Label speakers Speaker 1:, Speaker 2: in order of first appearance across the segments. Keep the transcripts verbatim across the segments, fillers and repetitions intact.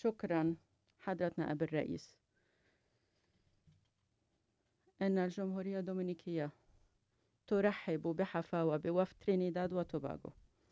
Speaker 1: شكرا حضرة نائب الرئيس. إن الجمهورية الدومينيكية ترحب بحفاوة بوفد ترينيداد وتوباغو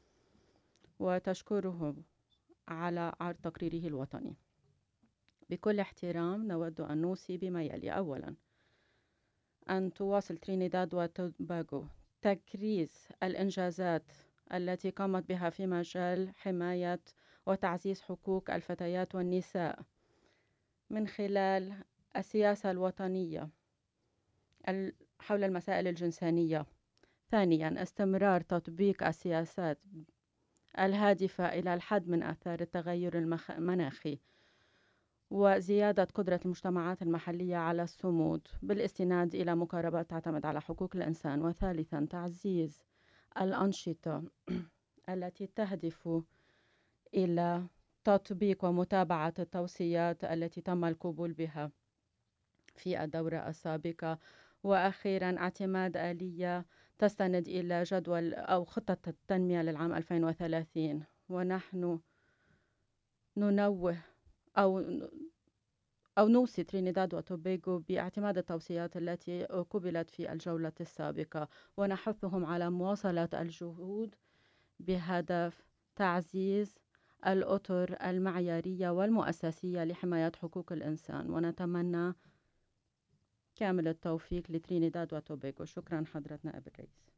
Speaker 1: وتشكره على عرض تقريره الوطني. بكل احترام نود أن نوصي بما يلي: أولا، أن تواصل ترينيداد وتوباغو تكريس الإنجازات التي قامت بها في مجال حماية وتعزيز حقوق الفتيات والنساء من خلال السياسة الوطنية حول المسائل الجنسانية. ثانياً، استمرار تطبيق السياسات الهادفة إلى الحد من آثار التغير المناخي وزيادة قدرة المجتمعات المحلية على الصمود بالاستناد إلى مقاربات تعتمد على حقوق الإنسان. وثالثاً، تعزيز الأنشطة التي تهدف إلى تطبيق ومتابعة التوصيات التي تم القبول بها في الدورة السابقة. وأخيراً، اعتماد آلية تستند إلى جدول أو خطة التنمية للعام ألفين وثلاثين. ونحن ننوه أو أو نوصي ترينيداد وتوباغو باعتماد التوصيات التي قبلت في الجولة السابقة، ونحثهم على مواصلة الجهود بهدف تعزيز الأطر المعيارية والمؤسسية لحماية حقوق الإنسان. ونتمنى كامل التوفيق لترينيداد وتوباغو. شكرا حضرة نائب الرئيس.